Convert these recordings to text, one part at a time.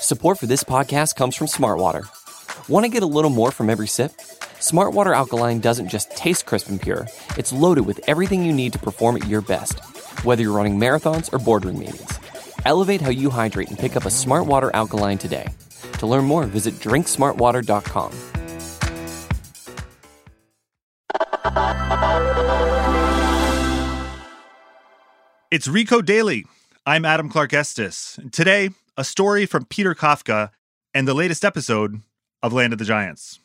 Support for this podcast comes from Smartwater. Want to get a little more from every sip? Smartwater Alkaline doesn't just taste crisp and pure, it's loaded with everything you need to perform at your best, whether you're running marathons or boardroom meetings. Elevate how you hydrate and pick up a Smartwater Alkaline today. To learn more, visit drinksmartwater.com. It's Recode Daily. I'm Adam Clark Estes. Today, a story from Peter Kafka and the latest episode of Land of the Giants.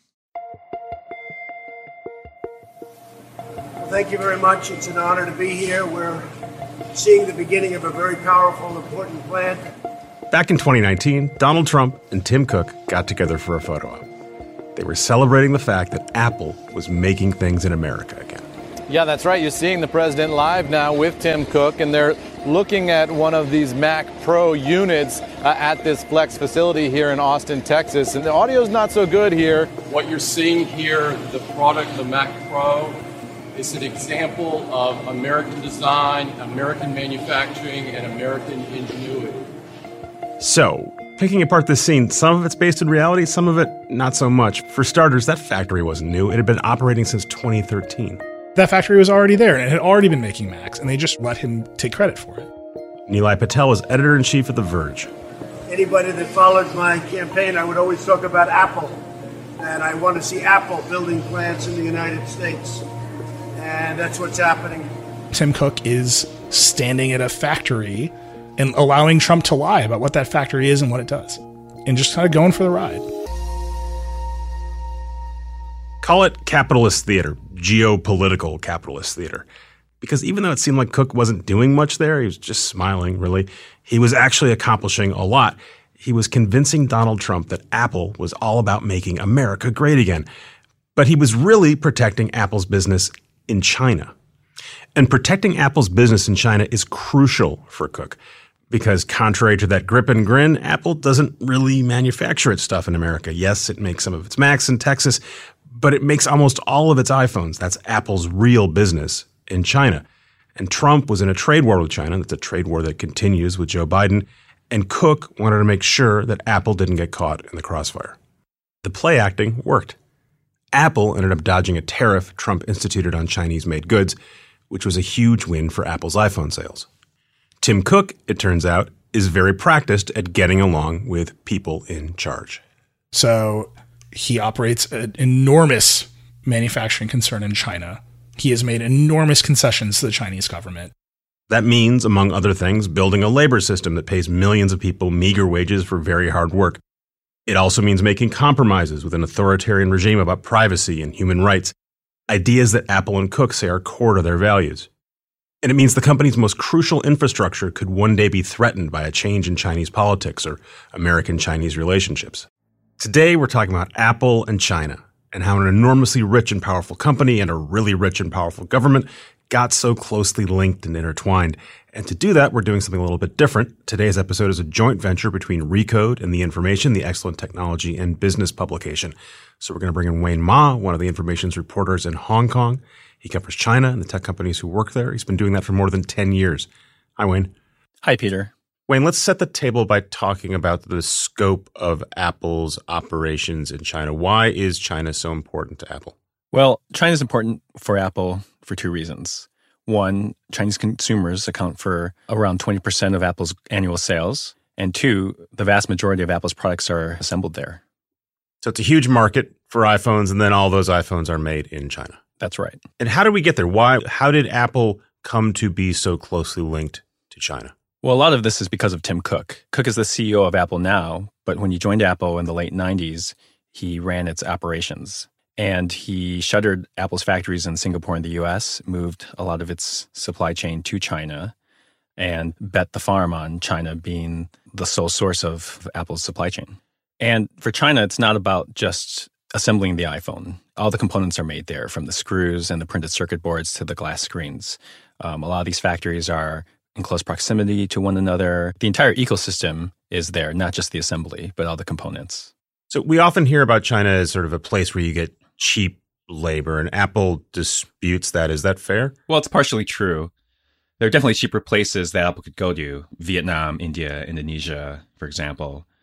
Well, thank you very much. It's an honor to be here. We're seeing the beginning of a very powerful, important plan. Back in 2019, Donald Trump and Tim Cook got together for a photo op. They were celebrating the fact that Apple was making things in America again. Yeah, that's right. You're seeing the president live now with Tim Cook, and they're looking at one of these Mac Pro units at this Flex facility here in Austin, Texas. And the audio's not so good here. What you're seeing here, the product, the Mac Pro, is an example of American design, American manufacturing, and American ingenuity. So, picking apart this scene, some of it's based in reality, some of it not so much. For starters, that factory wasn't new. It had been operating since 2013. That factory was already there, and it had already been making Macs, and they just let him take credit for it. Nilay Patel is editor-in-chief of The Verge. Anybody that followed my campaign, I would always talk about Apple. And I want to see Apple building plants in the United States. And that's what's happening. Tim Cook is standing at a factory and allowing Trump to lie about what that factory is and what it does. And just kind of going for the ride. Call it capitalist theater, geopolitical capitalist theater. Because even though it seemed like Cook wasn't doing much there, he was just smiling, really, he was actually accomplishing a lot. He was convincing Donald Trump that Apple was all about making America great again. But he was really protecting Apple's business in China. And protecting Apple's business in China is crucial for Cook. Because contrary to that grip and grin, Apple doesn't really manufacture its stuff in America. Yes, it makes some of its Macs in Texas, but it makes almost all of its iPhones. That's Apple's real business in China. And Trump was in a trade war with China. That's a trade war that continues with Joe Biden. And Cook wanted to make sure that Apple didn't get caught in the crossfire. The play acting worked. Apple ended up dodging a tariff Trump instituted on Chinese-made goods, which was a huge win for Apple's iPhone sales. Tim Cook, it turns out, is very practiced at getting along with people in charge. So he operates an enormous manufacturing concern in China. He has made enormous concessions to the Chinese government. That means, among other things, building a labor system that pays millions of people meager wages for very hard work. It also means making compromises with an authoritarian regime about privacy and human rights, ideas that Apple and Cook say are core to their values. And it means the company's most crucial infrastructure could one day be threatened by a change in Chinese politics or American-Chinese relationships. Today, we're talking about Apple and China and how an enormously rich and powerful company and a really rich and powerful government got so closely linked and intertwined. And to do that, we're doing something a little bit different. Today's episode is a joint venture between Recode and The Information, the excellent technology and business publication. So we're going to bring in Wayne Ma, one of The Information's reporters in Hong Kong. He covers China and the tech companies who work there. He's been doing that for more than 10 years. Hi, Wayne. Hi, Peter. Wayne, let's set the table by talking about the scope of Apple's operations in China. Why is China so important to Apple? Well, China is important for Apple for two reasons. One, Chinese consumers account for around 20% of Apple's annual sales. And two, the vast majority of Apple's products are assembled there. So it's a huge market for iPhones, and then all those iPhones are made in China. That's right. And how did we get there? How did Apple come to be so closely linked to China? Well, a lot of this is because of Tim Cook. Cook is the CEO of Apple now, but when he joined Apple in the late 90s, he ran its operations. And he shuttered Apple's factories in Singapore and the US, moved a lot of its supply chain to China, and bet the farm on China being the sole source of Apple's supply chain. And for China, it's not about just assembling the iPhone. All the components are made there, from the screws and the printed circuit boards to the glass screens. A lot of these factories are in close proximity to one another. The entire ecosystem is there, not just the assembly, but all the components. So we often hear about China as sort of a place where you get cheap labor, and Apple disputes that. Is that fair? Well, it's partially true. There are definitely cheaper places that Apple could go to. Vietnam, India, Indonesia, for example.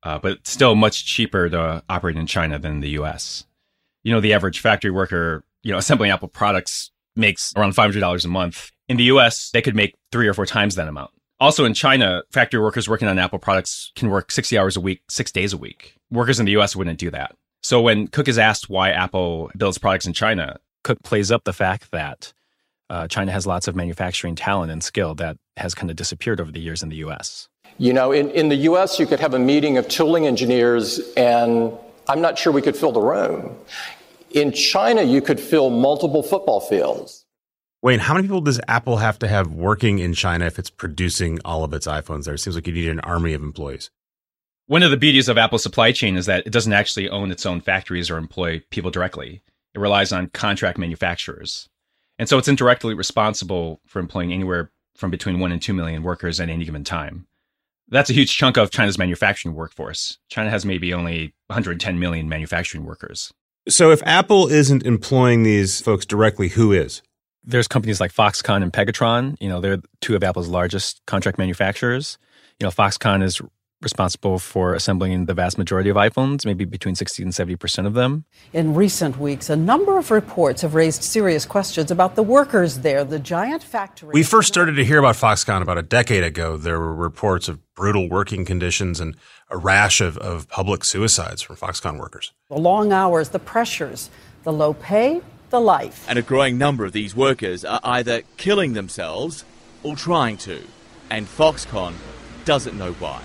but it's still much cheaper to operate in China than in the US. The average factory worker, assembling Apple products makes around $500 a month. In the US, they could make 3 or 4 times that amount. Also in China, factory workers working on Apple products can work 60 hours a week, 6 days a week. Workers in the US wouldn't do that. So when Cook is asked why Apple builds products in China, Cook plays up the fact that China has lots of manufacturing talent and skill that has kind of disappeared over the years in the US. In the US, you could have a meeting of tooling engineers, and I'm not sure we could fill the room. In China, you could fill multiple football fields. Wayne, how many people does Apple have to have working in China if it's producing all of its iPhones there? It seems like you need an army of employees. One of the beauties of Apple's supply chain is that it doesn't actually own its own factories or employ people directly. It relies on contract manufacturers. And so it's indirectly responsible for employing anywhere from between 1 and 2 million workers at any given time. That's a huge chunk of China's manufacturing workforce. China has maybe only 110 million manufacturing workers. So if Apple isn't employing these folks directly, who is? There's companies like Foxconn and Pegatron. They're 2 of Apple's largest contract manufacturers. Foxconn is responsible for assembling the vast majority of iPhones, maybe between 60 and 70% of them. In recent weeks, a number of reports have raised serious questions about the workers there, the giant factory. We first started to hear about Foxconn about a decade ago. There were reports of brutal working conditions and a rash of public suicides from Foxconn workers. The long hours, the pressures, the low pay, the life. And a growing number of these workers are either killing themselves or trying to. And Foxconn doesn't know why.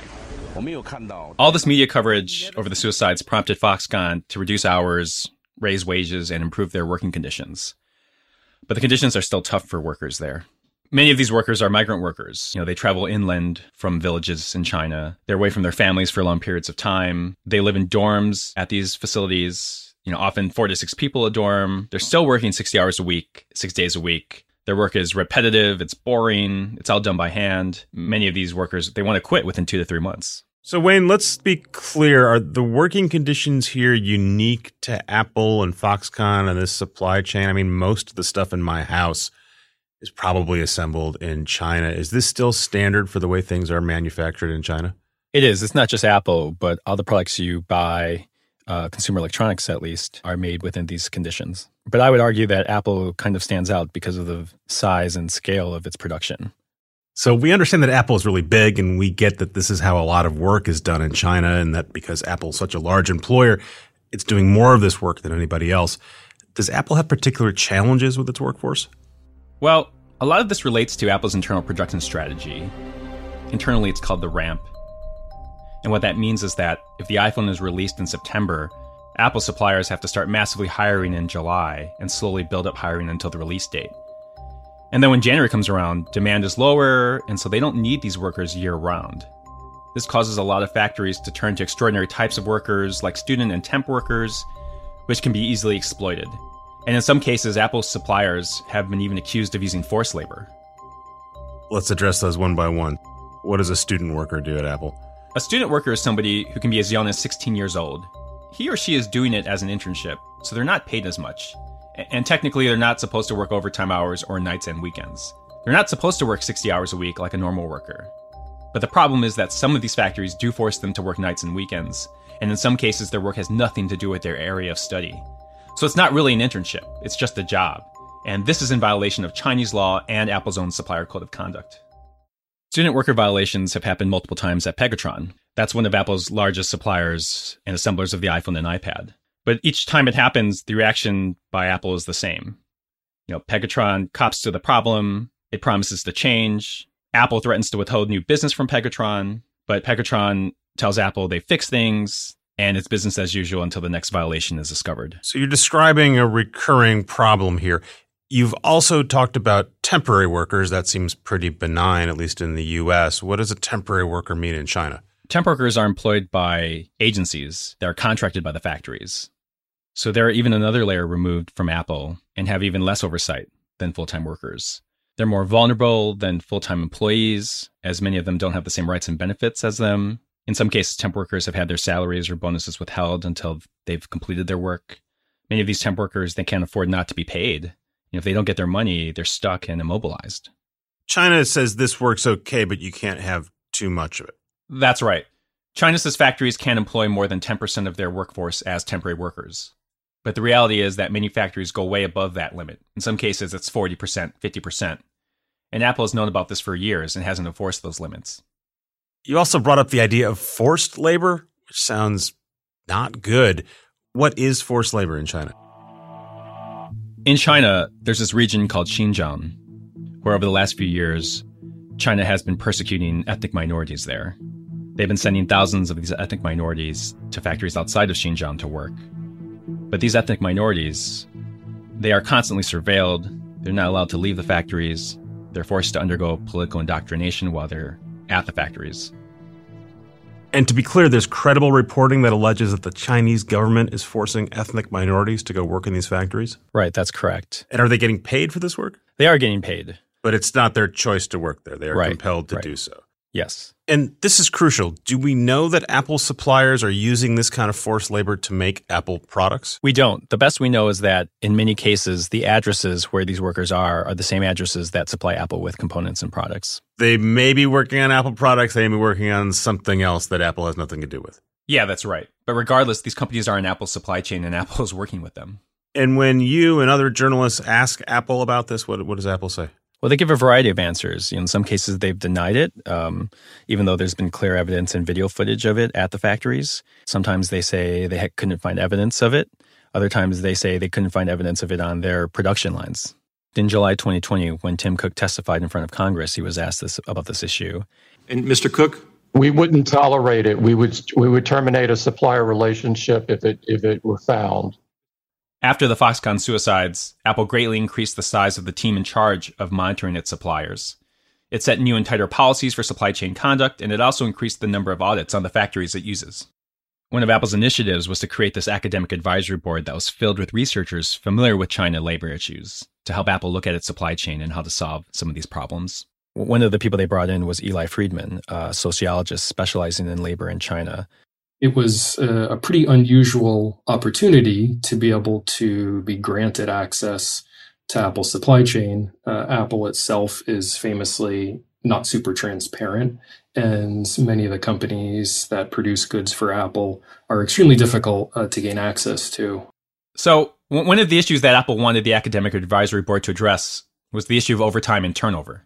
All this media coverage over the suicides prompted Foxconn to reduce hours, raise wages, and improve their working conditions. But the conditions are still tough for workers there. Many of these workers are migrant workers. They travel inland from villages in China. They're away from their families for long periods of time. They live in dorms at these facilities, often 4 to 6 people a dorm. They're still working 60 hours a week, 6 days a week. Their work is repetitive, it's boring, it's all done by hand. Many of these workers, they want to quit within 2 to 3 months. So Wayne, let's be clear. Are the working conditions here unique to Apple and Foxconn and this supply chain? I mean, most of the stuff in my house is probably assembled in China. Is this still standard for the way things are manufactured in China? It is. It's not just Apple, but all the products you buy, consumer electronics at least, are made within these conditions. But I would argue that Apple kind of stands out because of the size and scale of its production. So we understand that Apple is really big, and we get that this is how a lot of work is done in China, and that because Apple's such a large employer, it's doing more of this work than anybody else. Does Apple have particular challenges with its workforce? Well, a lot of this relates to Apple's internal production strategy. Internally, it's called the ramp. And what that means is that if the iPhone is released in September, Apple suppliers have to start massively hiring in July and slowly build up hiring until the release date. And then when January comes around, demand is lower, and so they don't need these workers year-round. This causes a lot of factories to turn to extraordinary types of workers, like student and temp workers, which can be easily exploited. And in some cases, Apple's suppliers have been even accused of using forced labor. Let's address those one by one. What does a student worker do at Apple? A student worker is somebody who can be as young as 16 years old. He or she is doing it as an internship, so they're not paid as much. And technically, they're not supposed to work overtime hours or nights and weekends. They're not supposed to work 60 hours a week like a normal worker. But the problem is that some of these factories do force them to work nights and weekends, and in some cases, their work has nothing to do with their area of study. So it's not really an internship, it's just a job. And this is in violation of Chinese law and Apple's own supplier code of conduct. Student worker violations have happened multiple times at Pegatron. That's one of Apple's largest suppliers and assemblers of the iPhone and iPad. But each time it happens, the reaction by Apple is the same. Pegatron cops to the problem, it promises to change. Apple threatens to withhold new business from Pegatron, but Pegatron tells Apple they fix things, and it's business as usual until the next violation is discovered. So you're describing a recurring problem here. You've also talked about temporary workers. That seems pretty benign, at least in the U.S. What does a temporary worker mean in China? Temp workers are employed by agencies that are contracted by the factories. So they're even another layer removed from Apple and have even less oversight than full-time workers. They're more vulnerable than full-time employees, as many of them don't have the same rights and benefits as them. In some cases, temp workers have had their salaries or bonuses withheld until they've completed their work. Many of these temp workers, they can't afford not to be paid. If they don't get their money, they're stuck and immobilized. China says this works okay, but you can't have too much of it. That's right. China says factories can employ more than 10% of their workforce as temporary workers. But the reality is that many factories go way above that limit. In some cases, it's 40%, 50%. And Apple has known about this for years and hasn't enforced those limits. You also brought up the idea of forced labor, which sounds not good. What is forced labor in China? In China, there's this region called Xinjiang, where over the last few years, China has been persecuting ethnic minorities there. They've been sending thousands of these ethnic minorities to factories outside of Xinjiang to work. But these ethnic minorities, they are constantly surveilled. They're not allowed to leave the factories. They're forced to undergo political indoctrination while they're at the factories. And to be clear, there's credible reporting that alleges that the Chinese government is forcing ethnic minorities to go work in these factories? Right, that's correct. And are they getting paid for this work? They are getting paid. But it's not their choice to work there. They are compelled to do so. Yes. And this is crucial. Do we know that Apple suppliers are using this kind of forced labor to make Apple products? We don't. The best we know is that in many cases, the addresses where these workers are the same addresses that supply Apple with components and products. They may be working on Apple products. They may be working on something else that Apple has nothing to do with. Yeah, that's right. But regardless, these companies are in Apple's supply chain and Apple is working with them. And when you and other journalists ask Apple about this, what does Apple say? Well, they give a variety of answers. In some cases, they've denied it, even though there's been clear evidence and video footage of it at the factories. Sometimes they say they couldn't find evidence of it. Other times they say they couldn't find evidence of it on their production lines. In July 2020, when Tim Cook testified in front of Congress, he was asked about this issue. And Mr. Cook? We wouldn't tolerate it. We would terminate a supplier relationship if it were found. After the Foxconn suicides, Apple greatly increased the size of the team in charge of monitoring its suppliers. It set new and tighter policies for supply chain conduct, and it also increased the number of audits on the factories it uses. One of Apple's initiatives was to create this academic advisory board that was filled with researchers familiar with China labor issues to help Apple look at its supply chain and how to solve some of these problems. One of the people they brought in was Eli Friedman, a sociologist specializing in labor in China. It was a pretty unusual opportunity to be able to be granted access to Apple's supply chain. Apple itself is famously not super transparent, and many of the companies that produce goods for Apple are extremely difficult to gain access to. So one of the issues that Apple wanted the Academic Advisory Board to address was the issue of overtime and turnover.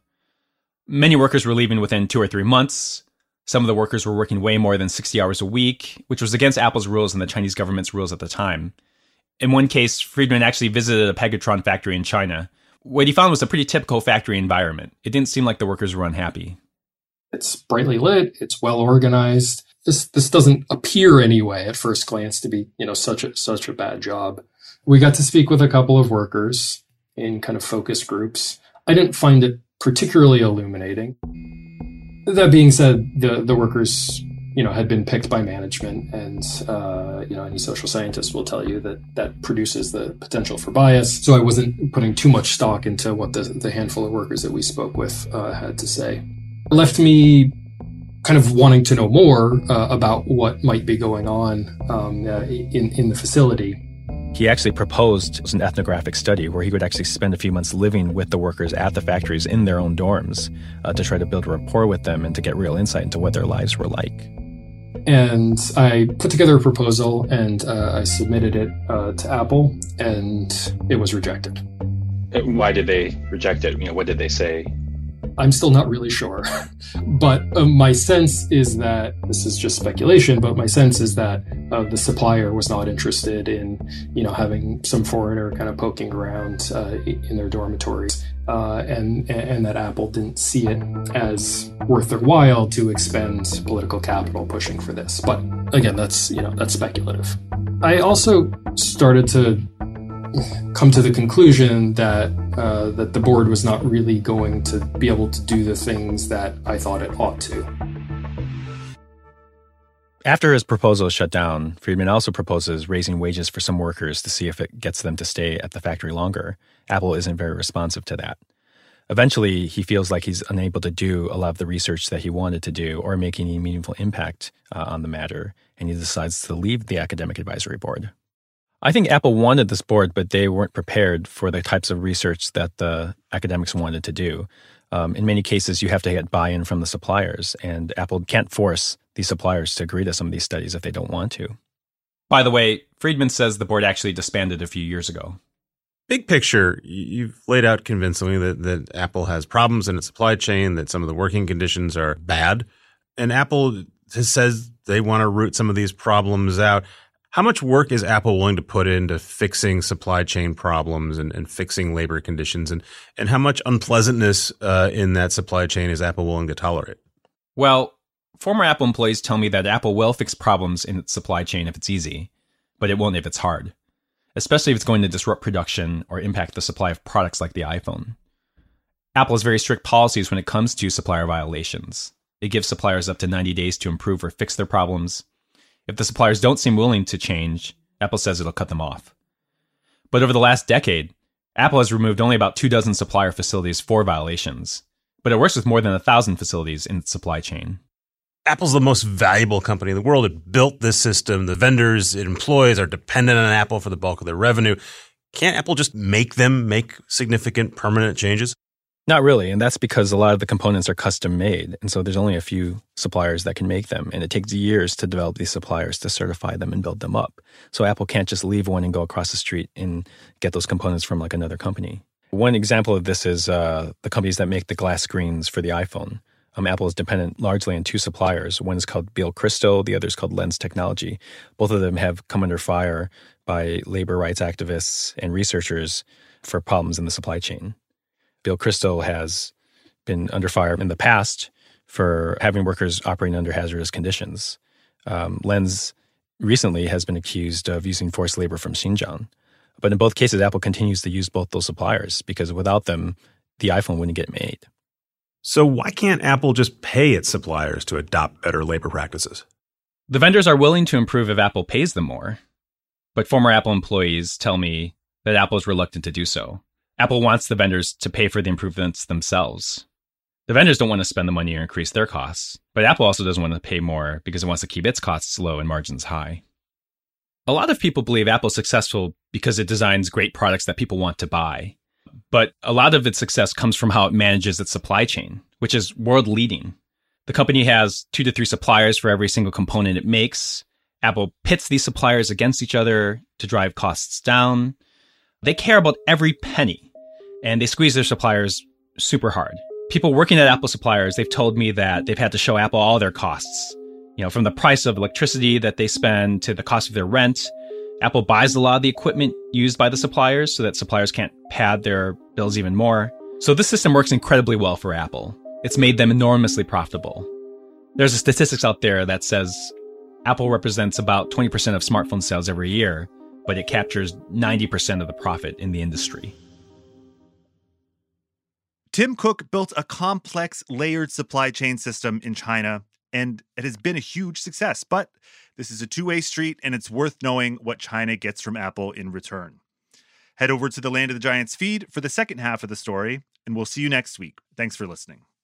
Many workers were leaving within 2 or 3 months. Some of the workers were working way more than 60 hours a week, which was against Apple's rules and the Chinese government's rules at the time. In one case, Friedman actually visited a Pegatron factory in China. What he found was a pretty typical factory environment. It didn't seem like the workers were unhappy. It's brightly lit. It's well organized. This doesn't appear anyway at first glance to be, such a bad job. We got to speak with a couple of workers in kind of focus groups. I didn't find it particularly illuminating. That being said, the workers, had been picked by management, and any social scientist will tell you that produces the potential for bias. So I wasn't putting too much stock into what the handful of workers that we spoke with had to say. It left me kind of wanting to know more about what might be going on in the facility. He actually proposed an ethnographic study where he would actually spend a few months living with the workers at the factories in their own dorms to try to build a rapport with them and to get real insight into what their lives were like. And I put together a proposal and I submitted it to Apple, and it was rejected. Why did they reject it? What did they say? I'm still not really sure. But my sense is that, this is just speculation, but my sense is that the supplier was not interested in, having some foreigner kind of poking around in their dormitories, and that Apple didn't see it as worth their while to expend political capital pushing for this. But again, that's speculative. I also started to come to the conclusion that the board was not really going to be able to do the things that I thought it ought to. After his proposal is shut down, Friedman also proposes raising wages for some workers to see if it gets them to stay at the factory longer. Apple isn't very responsive to that. Eventually, he feels like he's unable to do a lot of the research that he wanted to do or make any meaningful impact on the matter, and he decides to leave the Academic Advisory Board. I think Apple wanted this board, but they weren't prepared for the types of research that the academics wanted to do. In many cases, you have to get buy-in from the suppliers, and Apple can't force these suppliers to agree to some of these studies if they don't want to. By the way, Friedman says the board actually disbanded a few years ago. Big picture, you've laid out convincingly that Apple has problems in its supply chain, that some of the working conditions are bad. And Apple says they want to root some of these problems out. How much work is Apple willing to put into fixing supply chain problems and fixing labor conditions? And how much unpleasantness in that supply chain is Apple willing to tolerate? Well, former Apple employees tell me that Apple will fix problems in its supply chain if it's easy, but it won't if it's hard, especially if it's going to disrupt production or impact the supply of products like the iPhone. Apple has very strict policies when it comes to supplier violations. It gives suppliers up to 90 days to improve or fix their problems. If the suppliers don't seem willing to change, Apple says it'll cut them off. But over the last decade, Apple has removed only about 24 supplier facilities for violations, but it works with more than 1,000 facilities in its supply chain. Apple's the most valuable company in the world. It built this system. The vendors it employs are dependent on Apple for the bulk of their revenue. Can't Apple just make significant permanent changes? Not really, and that's because a lot of the components are custom made, and so there's only a few suppliers that can make them, and it takes years to develop these suppliers to certify them and build them up. So Apple can't just leave one and go across the street and get those components from like another company. One example of this is the companies that make the glass screens for the iPhone. Apple is dependent largely on two suppliers. One is called Biel Crystal, the other is called Lens Technology. Both of them have come under fire by labor rights activists and researchers for problems in the supply chain. Biel Crystal has been under fire in the past for having workers operating under hazardous conditions. Lens recently has been accused of using forced labor from Xinjiang. But in both cases, Apple continues to use both those suppliers because without them, the iPhone wouldn't get made. So why can't Apple just pay its suppliers to adopt better labor practices? The vendors are willing to improve if Apple pays them more. But former Apple employees tell me that Apple is reluctant to do so. Apple wants the vendors to pay for the improvements themselves. The vendors don't want to spend the money or increase their costs, but Apple also doesn't want to pay more because it wants to keep its costs low and margins high. A lot of people believe Apple's successful because it designs great products that people want to buy. But a lot of its success comes from how it manages its supply chain, which is world-leading. The company has 2 to 3 suppliers for every single component it makes. Apple pits these suppliers against each other to drive costs down. They care about every penny, and they squeeze their suppliers super hard. People working at Apple suppliers, they've told me that they've had to show Apple all their costs. From the price of electricity that they spend to the cost of their rent. Apple buys a lot of the equipment used by the suppliers so that suppliers can't pad their bills even more. So this system works incredibly well for Apple. It's made them enormously profitable. There's a statistics out there that says Apple represents about 20% of smartphone sales every year, but it captures 90% of the profit in the industry. Tim Cook built a complex, layered supply chain system in China, and it has been a huge success. But this is a two-way street, and it's worth knowing what China gets from Apple in return. Head over to the Land of the Giants feed for the second half of the story, and we'll see you next week. Thanks for listening.